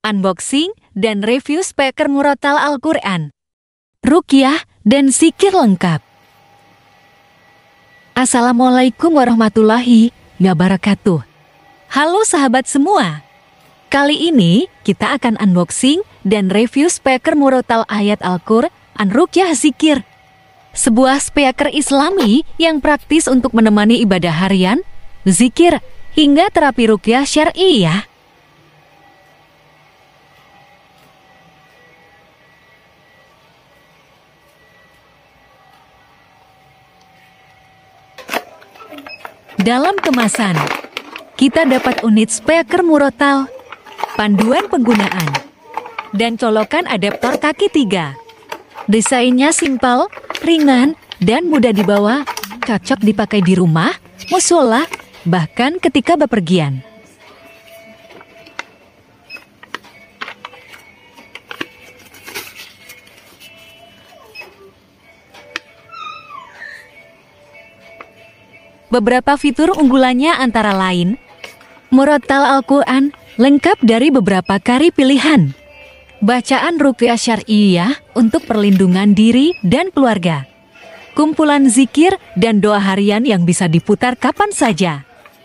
unboxing dan review speaker murotal Al-Quran, ruqyah dan zikir lengkap. Assalamualaikum warahmatullahi wabarakatuh. Halo sahabat semua. Kali ini kita akan unboxing dan review speaker murotal ayat Al-Quran ruqyah zikir. Sebuah speaker Islami yang praktis untuk menemani ibadah harian, zikir, hingga terapi ruqyah syar'iyah. Dalam kemasan, kita dapat unit speaker murotal, panduan penggunaan, dan colokan adaptor kaki 3. Desainnya simpel, ringan, dan mudah dibawa, cocok dipakai di rumah, mushola, bahkan ketika bepergian. Beberapa fitur unggulannya antara lain, murotal Al-Quran lengkap dari beberapa qari pilihan, bacaan ruqyah syar'iyah untuk perlindungan diri dan keluarga, kumpulan zikir dan doa harian yang bisa diputar kapan saja.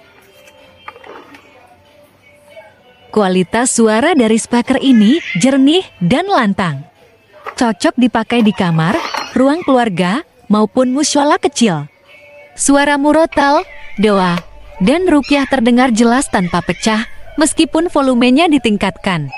Kualitas suara dari speaker ini jernih dan lantang, cocok dipakai di kamar, ruang keluarga, maupun mushola kecil. Suara murotal, doa, dan ruqyah terdengar jelas tanpa pecah meskipun volumenya ditingkatkan.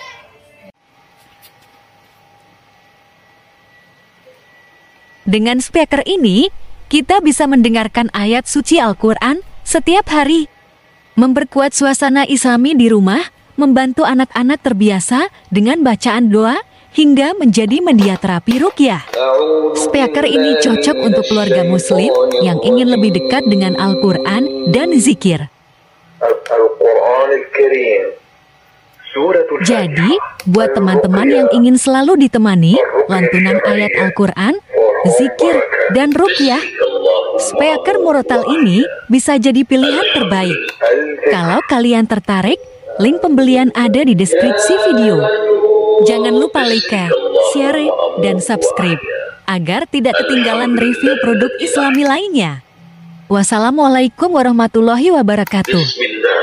Dengan speaker ini, kita bisa mendengarkan ayat suci Al-Quran setiap hari, memperkuat suasana Islami di rumah, membantu anak-anak terbiasa dengan bacaan doa, hingga menjadi media terapi ruqyah. Speaker ini cocok untuk keluarga muslim yang ingin lebih dekat dengan Al-Quran dan zikir. Jadi, buat teman-teman yang ingin selalu ditemani lantunan ayat Al-Quran, zikir, dan ruqyah, speaker murotal ini bisa jadi pilihan terbaik. Kalau kalian tertarik, link pembelian ada di deskripsi video. Jangan lupa like, share, dan subscribe agar tidak ketinggalan review produk Islami lainnya. Wassalamualaikum warahmatullahi wabarakatuh.